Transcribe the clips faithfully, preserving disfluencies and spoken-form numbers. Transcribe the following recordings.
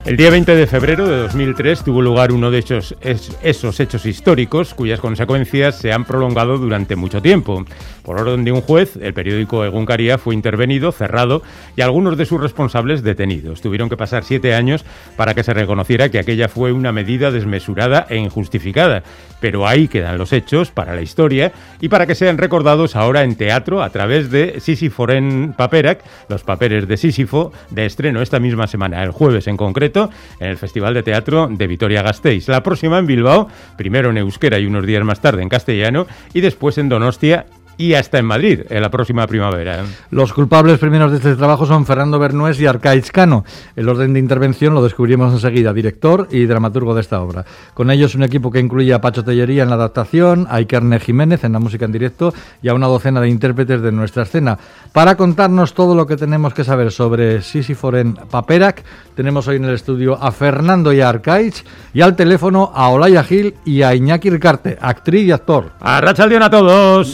El día veinte de febrero de dos mil tres tuvo lugar uno de esos, esos hechos históricos cuyas consecuencias se han prolongado durante mucho tiempo. Por orden de un juez, el periódico Egunkaria fue intervenido, cerrado y algunos de sus responsables detenidos. Tuvieron que pasar siete años para que se reconociera que aquella fue una medida desmesurada e injustificada. Pero ahí quedan los hechos para la historia y para que sean recordados ahora en teatro a través de Sísiforen Paperak, los papeles de Sísifo, de estreno esta misma semana, el jueves en concreto, en el Festival de Teatro de Vitoria-Gasteiz. La próxima en Bilbao, primero en euskera y unos días más tarde en castellano, y después en Donostia y hasta en Madrid, en la próxima primavera. Los culpables primeros de este trabajo son Fernando Bernués y Arkaitz Cano. El orden de intervención lo descubrimos enseguida, director y dramaturgo de esta obra. Con ellos un equipo que incluye a Pacho Tellería en la adaptación, a Ikerne Jiménez en la música en directo y a una docena de intérpretes de nuestra escena. Para contarnos todo lo que tenemos que saber sobre Sísiforen Paperak, tenemos hoy en el estudio a Fernando y a Arkaitz, y al teléfono a Olaya Gil y a Iñaki Ricarte, actriz y actor. ¡Arratsaldeon a todos!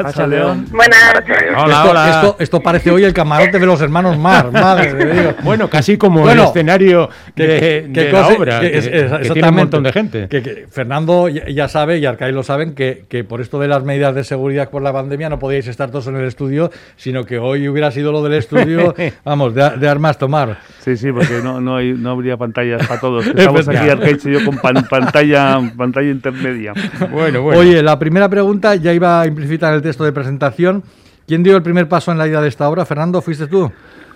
León. Buenas. Hola, esto, hola. Esto, esto parece hoy el camarote de los hermanos Mar, madre de Dios. Bueno, casi como Bueno, el escenario que, de, que de cosa, la obra, que, que, es, que es, tiene un montón de gente. Que, que Fernando ya, ya sabe, y Arkaitz lo saben, que, que por esto de las medidas de seguridad por la pandemia no podíais estar todos en el estudio, sino que hoy hubiera sido lo del estudio, vamos, de, de armas tomar. Sí, sí, porque no, no, hay, no habría pantallas para todos. Estamos aquí, Arkaitz y yo, con pan, pantalla, pantalla intermedia. Bueno, bueno. Oye, la primera pregunta ya iba implícita en el texto de presentación. ¿Quién dio el primer paso en la idea de esta obra? Fernando, ¿fuiste tú?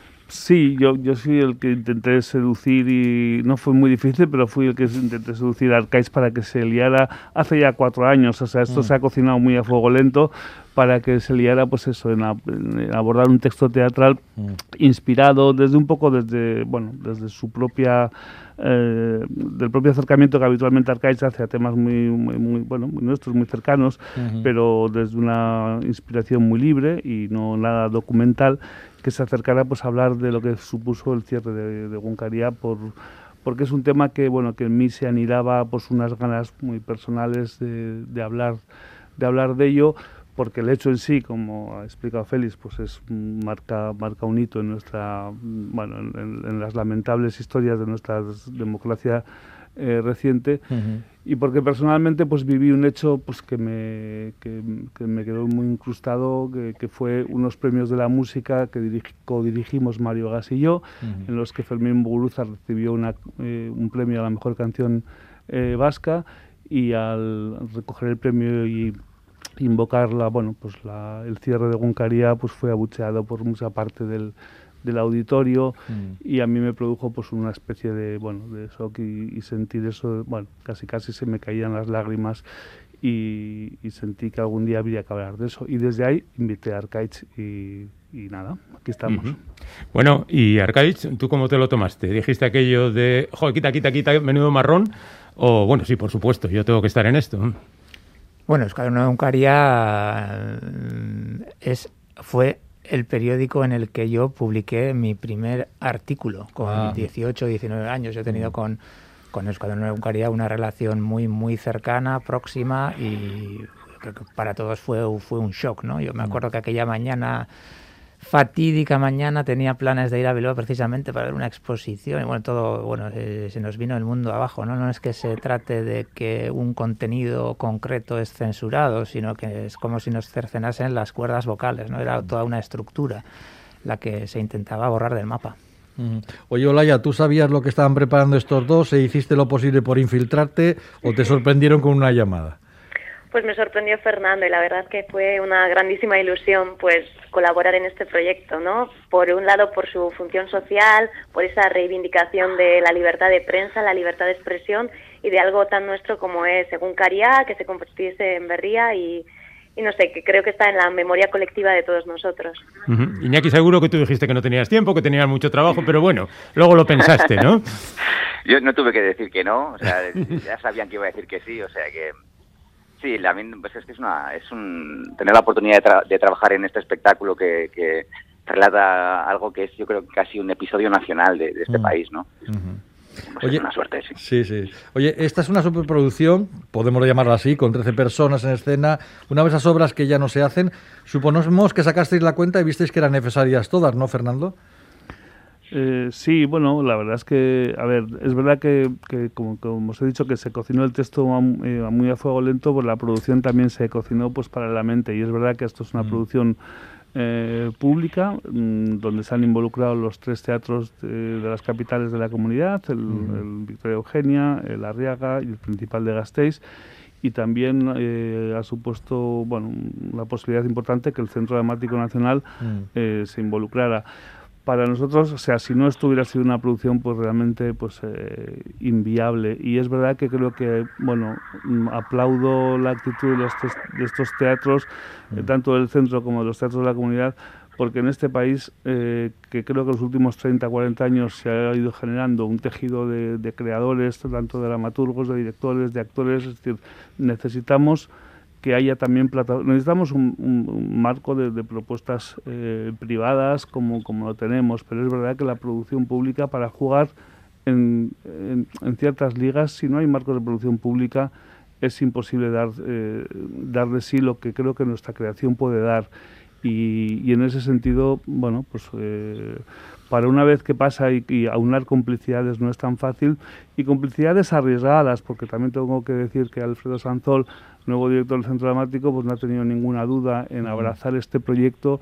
Sí, yo, yo soy el que intenté seducir y no fue muy difícil, pero fui el que intenté seducir a Arkaitz para que se liara hace ya cuatro años. O sea, esto mm. se ha cocinado muy a fuego lento para que se liara, pues eso, en, a, en abordar un texto teatral mm. inspirado desde un poco desde, bueno, desde su propia eh, del propio acercamiento que habitualmente Arkaitz hace a temas muy, muy, muy bueno, muy nuestros, muy cercanos, uh-huh. pero desde una inspiración muy libre y no nada documental, que se acercara pues a hablar de lo que supuso el cierre de, de Egunkaria, por porque es un tema que bueno que en mí se anidaba pues unas ganas muy personales de, de hablar de hablar de ello, porque el hecho en sí, como ha explicado Félix, pues es marca marca un hito en nuestra bueno en, en las lamentables historias de nuestra democracia eh, reciente. Uh-huh. Y porque personalmente pues viví un hecho pues que me que, que me quedó muy incrustado, que, que fue unos premios de la música que dirigi, codirigimos Mario Gas y yo, uh-huh. en los que Fermín Muguruza recibió una, eh, un premio a la mejor canción eh, vasca, y al recoger el premio y invocar la, bueno, pues la, el cierre de Egunkaria, pues fue abucheado por mucha parte del del auditorio, mm. y a mí me produjo pues una especie de bueno de shock y, y sentir eso, bueno, casi casi se me caían las lágrimas y, y sentí que algún día habría que hablar de eso, y desde ahí invité a Arkaitz y, y nada, aquí estamos. Uh-huh. Bueno, y Arkaitz, ¿tú cómo te lo tomaste? ¿Dijiste aquello de, joder, quita, quita, quita, menudo marrón? O, bueno, sí, por supuesto, yo tengo que estar en esto. Bueno, Escuadrón Egunkaria es, fue el periódico en el que yo publiqué mi primer artículo con ah. dieciocho, diecinueve años. Yo he tenido con, con Escuadrón Egunkaria una relación muy muy cercana, próxima, y creo que para todos fue, fue un shock, ¿no? Yo me acuerdo que aquella mañana, fatídica mañana, tenía planes de ir a Bilbao precisamente para ver una exposición, y bueno, todo, bueno, eh, se nos vino el mundo abajo, ¿no? No es que se trate de que un contenido concreto es censurado, sino que es como si nos cercenasen las cuerdas vocales, ¿no? Era toda una estructura la que se intentaba borrar del mapa. Uh-huh. Oye, Olaya, ¿tú sabías lo que estaban preparando estos dos e hiciste lo posible por infiltrarte, o te sorprendieron con una llamada? Pues me sorprendió Fernando, y la verdad que fue una grandísima ilusión pues colaborar en este proyecto, ¿no? Por un lado, por su función social, por esa reivindicación de la libertad de prensa, la libertad de expresión, y de algo tan nuestro como es Egunkaria, que se convirtiese en berría, y, y no sé, que creo que está en la memoria colectiva de todos nosotros. Uh-huh. Iñaki, seguro que tú dijiste que no tenías tiempo, que tenías mucho trabajo, pero bueno, luego lo pensaste, ¿no? Yo no tuve que decir que no, o sea, ya sabían que iba a decir que sí, o sea que... Sí, la, pues es que es una es un tener la oportunidad de, tra- de trabajar en este espectáculo que, que relata algo que es, yo creo, casi un episodio nacional de, de este uh-huh. país, ¿no? Uh-huh. Pues Oye, es una suerte, sí. Sí, sí. Oye, esta es una superproducción, podemos llamarla así, con trece personas en escena, una de esas obras que ya no se hacen. Suponemos que sacasteis la cuenta y visteis que eran necesarias todas, ¿no, Fernando? Eh, sí, bueno, la verdad es que, a ver, es verdad que, que como, como os he dicho, que se cocinó el texto a, eh, a muy a fuego lento, pues la producción también se cocinó pues paralelamente, y es verdad que esto es una mm. producción eh, pública, mmm, donde se han involucrado los tres teatros de, de las capitales de la comunidad, el, mm. el Victoria Eugenia, el Arriaga y el Principal de Gasteiz, y también eh, ha supuesto, bueno, una posibilidad importante que el Centro Dramático Nacional mm. eh, se involucrara. Para nosotros, o sea, si no esto hubiera sido una producción pues realmente pues eh, inviable, y es verdad que creo que, bueno, aplaudo la actitud de, los de estos teatros, mm. eh, tanto del centro como de los teatros de la comunidad, porque en este país, eh, que creo que en los últimos treinta, cuarenta años se ha ido generando un tejido de, de creadores, tanto de dramaturgos, de directores, de actores, es decir, necesitamos que haya también plata necesitamos un, un, un marco de, de propuestas eh, privadas como, como lo tenemos, pero es verdad que la producción pública, para jugar en, en, en ciertas ligas, si no hay marcos de producción pública, es imposible dar, eh, dar de sí lo que creo que nuestra creación puede dar. Y, y en ese sentido, bueno, pues eh, para una vez que pasa y, y aunar complicidades no es tan fácil, y complicidades arriesgadas, porque también tengo que decir que Alfredo Sanzol, nuevo director del Centro Dramático, pues no ha tenido ninguna duda en abrazar este proyecto,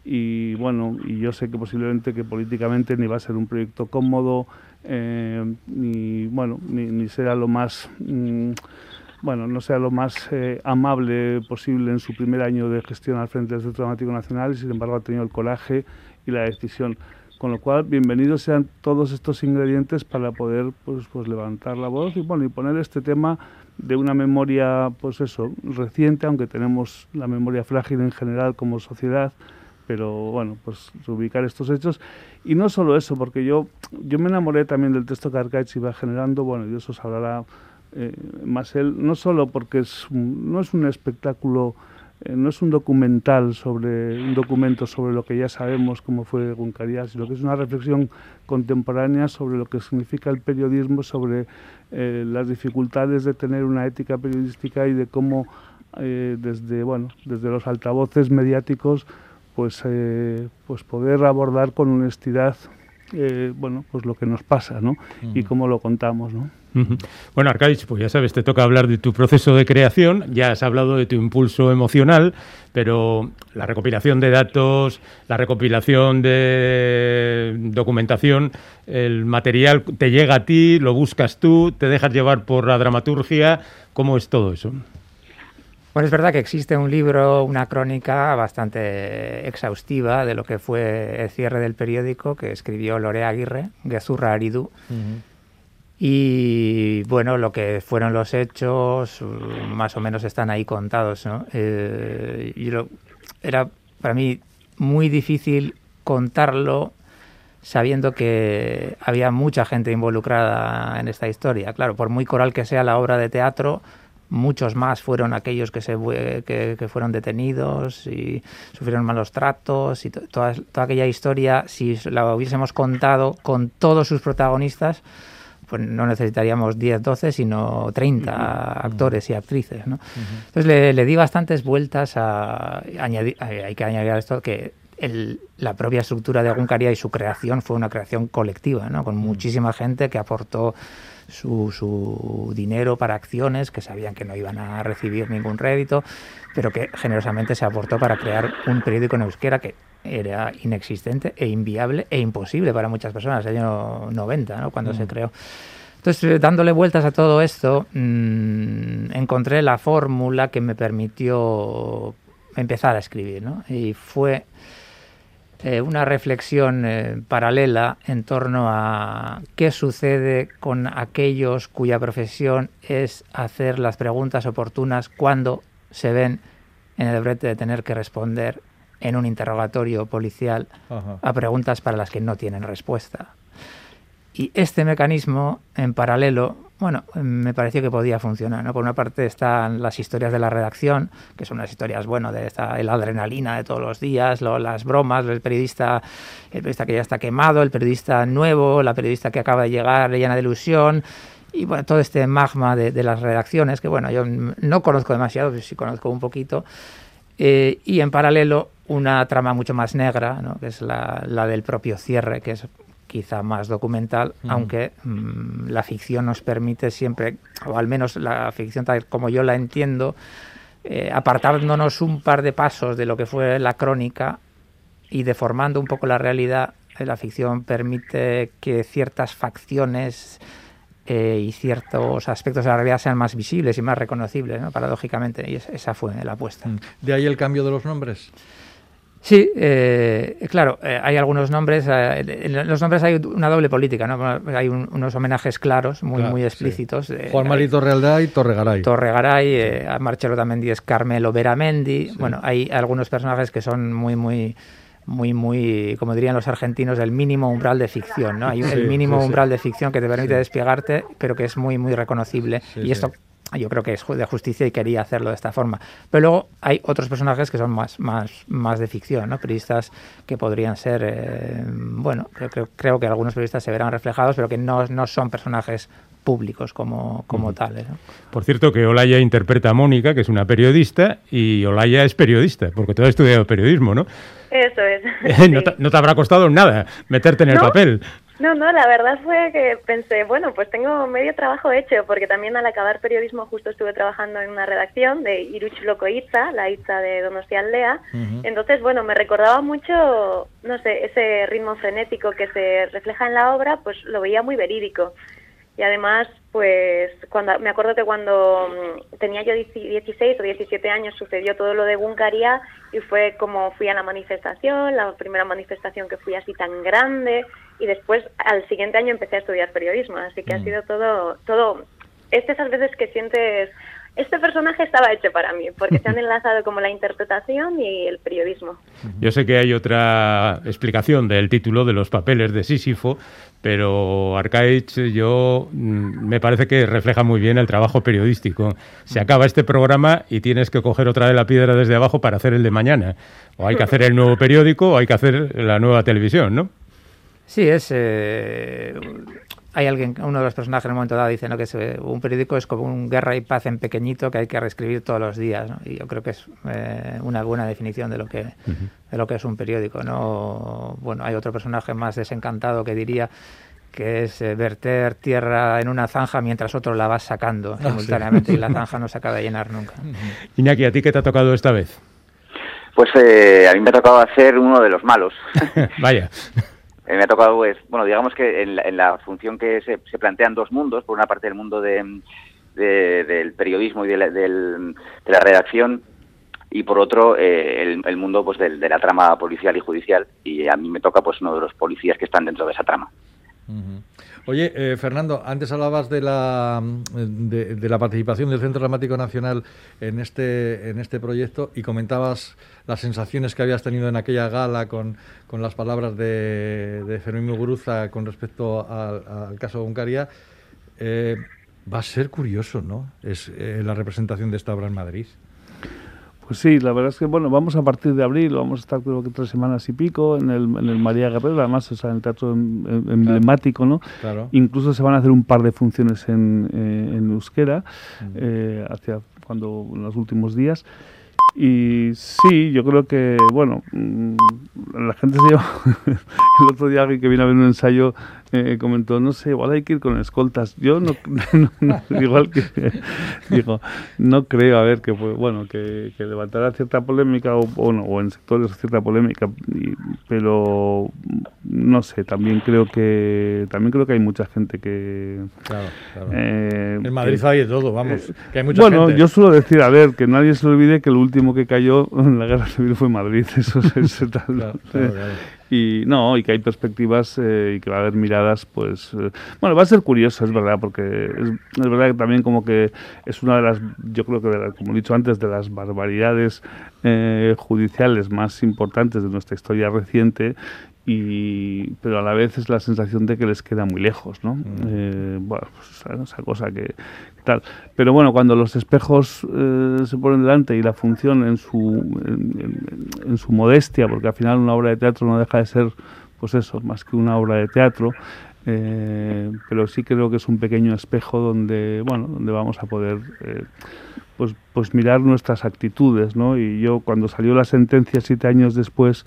y bueno, y yo sé que posiblemente que políticamente ni va a ser un proyecto cómodo, eh, ni bueno, ni, ni será lo más mmm, bueno, no sea lo más eh, amable posible en su primer año de gestión al frente del Centro Dramático Nacional, y sin embargo ha tenido el coraje y la decisión. Con lo cual, bienvenidos sean todos estos ingredientes para poder pues, pues levantar la voz y bueno y poner este tema de una memoria, pues eso, reciente, aunque tenemos la memoria frágil en general como sociedad, pero bueno, pues reubicar estos hechos. Y no solo eso, porque yo, yo me enamoré también del texto que Arkaitz iba generando, bueno, y de eso se hablará eh, más él, no solo porque es un, no es un espectáculo, eh, no es un documental sobre, un documento sobre lo que ya sabemos cómo fue Egunkaria, sino que es una reflexión contemporánea sobre lo que significa el periodismo, sobre eh, las dificultades de tener una ética periodística y de cómo eh, desde, bueno, desde los altavoces mediáticos pues, eh, pues poder abordar con honestidad eh, bueno, pues lo que nos pasa, ¿no? Uh-huh. Y cómo lo contamos, ¿no? Uh-huh. Bueno, Arkaitz, pues ya sabes, te toca hablar de tu proceso de creación, ya has hablado de tu impulso emocional, pero la recopilación de datos, la recopilación de documentación, el material te llega a ti, lo buscas tú, te dejas llevar por la dramaturgia, ¿cómo es todo eso? Bueno, es verdad que existe un libro, una crónica bastante exhaustiva de lo que fue el cierre del periódico que escribió Lorea Aguirre, Gezurra Aridu. Uh-huh. Y bueno, lo que fueron los hechos más o menos están ahí contados, ¿no? Eh, y lo, era para mí muy difícil contarlo sabiendo que había mucha gente involucrada en esta historia. Claro, por muy coral que sea la obra de teatro, muchos más fueron aquellos que se que, que fueron detenidos y sufrieron malos tratos y to, toda, toda aquella historia, si la hubiésemos contado con todos sus protagonistas, pues no necesitaríamos diez, doce, sino treinta uh-huh. actores y actrices, ¿no? Uh-huh. Entonces le, le di bastantes vueltas a, a añadir, a, hay que añadir a esto que el, la propia estructura de Egunkaria y su creación fue una creación colectiva, ¿no? Con uh-huh. muchísima gente que aportó Su, su dinero para acciones que sabían que no iban a recibir ningún rédito, pero que generosamente se aportó para crear un periódico en euskera que era inexistente e inviable e imposible para muchas personas, el año noventa, ¿no? Cuando mm. se creó. Entonces, dándole vueltas a todo esto, mmm, encontré la fórmula que me permitió empezar a escribir, ¿no? Y fue Eh, una reflexión eh, paralela en torno a qué sucede con aquellos cuya profesión es hacer las preguntas oportunas cuando se ven en el brete de tener que responder en un interrogatorio policial Ajá. a preguntas para las que no tienen respuesta. Y este mecanismo, en paralelo, bueno, me pareció que podía funcionar, ¿no? Por una parte están las historias de la redacción, que son unas historias, bueno, de esta, la adrenalina de todos los días, lo, las bromas, el periodista, el periodista que ya está quemado, el periodista nuevo, la periodista que acaba de llegar llena de ilusión, y bueno, todo este magma de, de las redacciones, que bueno, yo no conozco demasiado, pero sí conozco un poquito, eh, y en paralelo una trama mucho más negra, ¿no? Que es la, la del propio cierre, que es quizá más documental, uh-huh. aunque mmm, la ficción nos permite siempre, o al menos la ficción tal como yo la entiendo, eh, apartándonos un par de pasos de lo que fue la crónica y deformando un poco la realidad. La ficción permite que ciertas facciones eh, y ciertos aspectos de la realidad sean más visibles y más reconocibles, ¿no? Paradójicamente, y es, esa fue la apuesta. ¿De ahí el cambio de los nombres? Sí, eh, claro, eh, hay algunos nombres, eh, en los nombres hay una doble política, ¿no? Hay un, unos homenajes claros, muy, claro, muy explícitos. Sí. Eh, Juan Mari Torrealday y Torregaray. Torregaray, eh, sí. Marcelo Tamendi es Carmelo Veramendi. Sí. Bueno, hay algunos personajes que son muy, muy, muy, muy, como dirían los argentinos, el mínimo umbral de ficción, ¿no? Hay sí, el mínimo sí, umbral sí. de ficción que te permite sí. despegarte, pero que es muy, muy reconocible. Sí, y esto... Sí. Yo creo que es de justicia y quería hacerlo de esta forma. Pero luego hay otros personajes que son más, más, más de ficción, ¿no? Periodistas que podrían ser, eh, bueno, creo, creo que algunos periodistas se verán reflejados, pero que no, no son personajes públicos como, como uh-huh. tales, ¿no? Por cierto, que Olaya interpreta a Mónica, que es una periodista, y Olaya es periodista, porque tú has estudiado periodismo, ¿no? Eso es. no, sí. te, no te habrá costado nada meterte en el ¿No? papel. No, no, la verdad fue que pensé, bueno, pues tengo medio trabajo hecho, porque también al acabar periodismo justo estuve trabajando en una redacción de Iruch Loko Itza, la Itza de Donostialdea. Uh-huh. Entonces, bueno, me recordaba mucho, no sé, ese ritmo frenético que se refleja en la obra, pues lo veía muy verídico. Y además, pues, cuando me acuerdo que cuando tenía yo dieciséis o diecisiete años sucedió todo lo de Egunkaria y fue como fui a la manifestación, la primera manifestación que fui así tan grande, y después al siguiente año empecé a estudiar periodismo, así que mm. ha sido todo, todo, es de esas veces que sientes, este personaje estaba hecho para mí, porque se han enlazado como la interpretación y el periodismo. Yo sé que hay otra explicación del título de Los papeles de Sísifo, pero Arkaitz, yo me parece que refleja muy bien el trabajo periodístico. Se acaba este programa y tienes que coger otra vez la piedra desde abajo para hacer el de mañana. O hay que hacer el nuevo periódico o hay que hacer la nueva televisión, ¿no? Sí, es... Eh... Hay alguien, uno de los personajes en un momento dado dice, ¿no?, que es, un periódico es como un Guerra y Paz en pequeñito que hay que reescribir todos los días, ¿no? Y yo creo que es eh, una buena definición de lo que uh-huh. de lo que es un periódico, ¿no? Bueno, hay otro personaje más desencantado que diría que es eh, verter tierra en una zanja mientras otro la vas sacando ah, simultáneamente sí. y la zanja no se acaba de llenar nunca. Uh-huh. Iñaki, ¿a ti qué te ha tocado esta vez? Pues eh, a mí me ha tocado hacer uno de los malos. Vaya. Eh, me ha tocado, pues, bueno, digamos que en la, en la función que se, se plantean dos mundos, por una parte el mundo de, de, del periodismo y de la, del, de la redacción, y por otro eh, el, el mundo pues del, de la trama policial y judicial, y a mí me toca pues uno de los policías que están dentro de esa trama. Uh-huh. Oye, eh, Fernando, antes hablabas de la de, de la participación del Centro Dramático Nacional en este en este proyecto y comentabas las sensaciones que habías tenido en aquella gala con, con las palabras de, de Fermín Muguruza con respecto al, al caso Egunkaria. Eh, va a ser curioso, ¿no? Es eh, la representación de esta obra en Madrid. Pues sí, la verdad es que, bueno, vamos a partir de abril, vamos a estar creo que tres semanas y pico en el, en el María Guerrero, además, o sea, en el teatro em, em, emblemático, ¿no? Claro. Incluso se van a hacer un par de funciones en, eh, en euskera, uh-huh. eh, hacia cuando, en los últimos días. Y sí, yo creo que, bueno, la gente se lleva... El otro día alguien que vino a ver un ensayo eh, comentó, no sé, igual hay que ir con escoltas. Yo no, no, no igual que digo, no creo, a ver, que bueno, que, que levantará cierta polémica o, o no, o en sectores cierta polémica, y, pero no sé, también creo que también creo que hay mucha gente que claro, claro. Eh, en Madrid que, hay de todo, vamos, eh, que hay mucha bueno, gente. Yo suelo decir, a ver, que nadie se olvide que el último que cayó en la guerra civil fue Madrid, eso es tal. Claro, claro, claro. Y no, y que hay perspectivas eh, y que va a haber miradas, pues... Eh, bueno, va a ser curioso, es verdad, porque es, es verdad que también como que es una de las, yo creo que, de la, como he dicho antes, de las barbaridades eh, judiciales más importantes de nuestra historia reciente, y pero a la vez es la sensación de que les queda muy lejos, ¿no? Mm. Eh, bueno, pues esa, esa cosa que tal. Pero bueno, cuando los espejos eh, se ponen delante y la función en su en, en, en su modestia, porque al final una obra de teatro no deja de ser, pues eso, más que una obra de teatro, eh, pero sí creo que es un pequeño espejo donde, bueno, donde vamos a poder eh, pues pues mirar nuestras actitudes, ¿no? Y yo cuando salió la sentencia siete años después,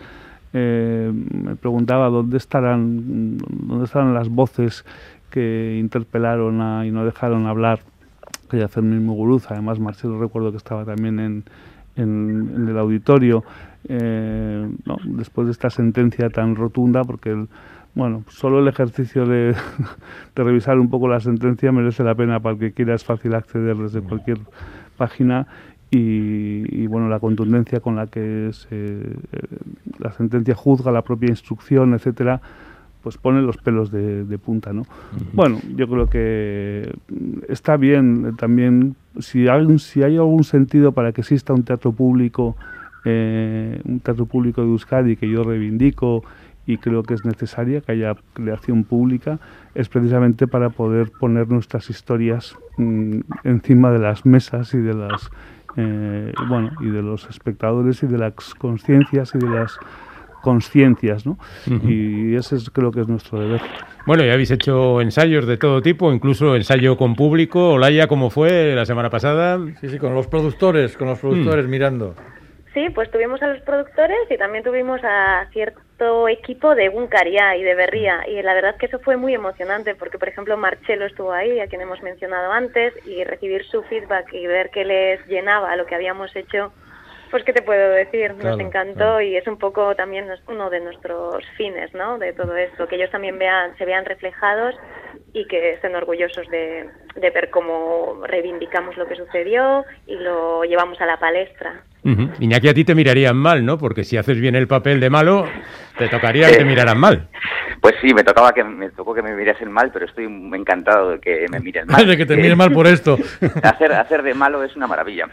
eh, me preguntaba dónde estarán, dónde estarán las voces que interpelaron a, y no dejaron hablar a Fermín Muguruza. Además, Marcelo, recuerdo que estaba también en, en, en el auditorio, eh, no, después de esta sentencia tan rotunda, porque el, bueno, solo el ejercicio de, de revisar un poco la sentencia merece la pena. Para el que quiera es fácil acceder desde cualquier página. Y, y bueno, la contundencia con la que se, eh, la sentencia juzga la propia instrucción, etcétera, pues pone los pelos de, de punta, ¿no? Uh-huh. Bueno, yo creo que está bien también, si hay, si hay algún sentido para que exista un teatro público, eh, un teatro público de Euskadi, que yo reivindico y creo que es necesaria que haya creación pública, es precisamente para poder poner nuestras historias mmm, encima de las mesas y de las eh, bueno, y de los espectadores y de las conciencias y de las conciencias, ¿no? Uh-huh. Y ese es, creo que es nuestro deber. Bueno, ya habéis hecho ensayos de todo tipo, incluso ensayo con público. Olaya, ¿cómo fue la semana pasada? Sí, sí, con los productores, con los productores mm. mirando. Sí, pues tuvimos a los productores y también tuvimos a cierto equipo de Egunkaria y de Berria, y la verdad es que eso fue muy emocionante porque, por ejemplo, Marcelo estuvo ahí, a quien hemos mencionado antes, y recibir su feedback y ver que les llenaba lo que habíamos hecho, pues qué te puedo decir, claro, nos encantó, claro. Y es un poco también uno de nuestros fines, ¿no?, de todo esto, que ellos también vean, se vean reflejados y que estén orgullosos de, de ver cómo reivindicamos lo que sucedió y lo llevamos a la palestra. Uh-huh. Iñaki, a ti te mirarían mal, ¿no? Porque si haces bien el papel de malo, te tocaría que te miraran mal. Pues sí, me tocaba que me tocó que me mirasen mal, pero estoy encantado de que me miren mal. De que te miren mal por esto. Hacer, hacer de malo es una maravilla.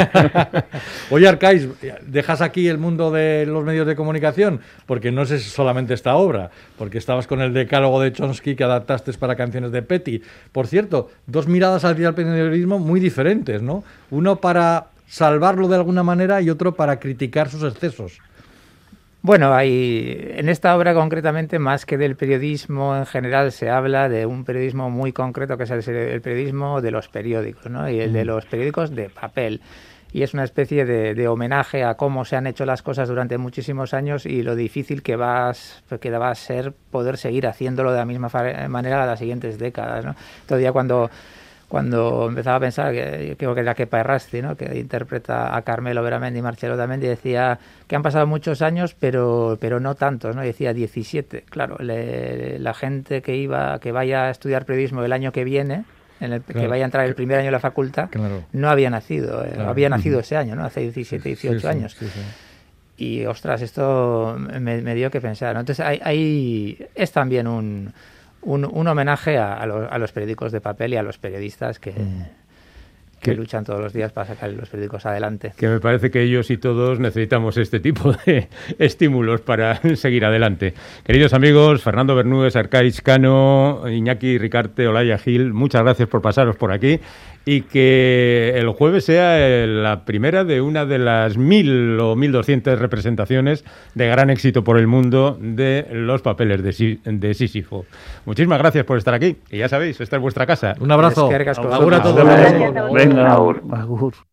Oye, Arcaiz, dejas aquí el mundo de los medios de comunicación, porque no es solamente esta obra, porque estabas con el decálogo de Chomsky que adaptaste para Canciones de Petty. Por cierto, dos miradas al periodismo muy diferentes, ¿no? Uno para salvarlo de alguna manera y otro para criticar sus excesos. Bueno, hay, en esta obra concretamente, más que del periodismo en general, se habla de un periodismo muy concreto, que es el, el periodismo de los periódicos, ¿no? Y el de los periódicos de papel. Y es una especie de, de homenaje a cómo se han hecho las cosas durante muchísimos años y lo difícil que va a, que va a ser poder seguir haciéndolo de la misma manera a las siguientes décadas, ¿no? Todavía cuando... Cuando empezaba a pensar, que creo que era Kepa Errasti, ¿no?, que interpreta a Carmelo Veramendi y Marcelo Damendi, decía que han pasado muchos años, pero pero no tantos, ¿no? Decía diecisiete. Claro, le, la gente que iba que vaya a estudiar periodismo el año que viene, en el, claro, que vaya a entrar el primer año en la facultad, claro, no había nacido, eh, claro, había nacido uh-huh. ese año, ¿no? Hace diecisiete, dieciocho sí, años. Sí, sí, sí. Y, ostras, esto me, me dio que pensar, ¿no? Entonces, hay, hay, es también un... Un, un homenaje a, a, los, a los periódicos de papel y a los periodistas que, que luchan todos los días para sacar los periódicos adelante. Que me parece que ellos y todos necesitamos este tipo de estímulos para seguir adelante. Queridos amigos, Fernando Bernues, Arcaiz Cano, Iñaki Ricarte, Olaya Gil, muchas gracias por pasaros por aquí y que el jueves sea la primera de una de las mil o mil doscientas representaciones de gran éxito por el mundo de Los papeles de, sí, de Sísifo. Muchísimas gracias por estar aquí y ya sabéis, esta es vuestra casa. Un abrazo. Es que agur a todos. Gracias a Venga, agur.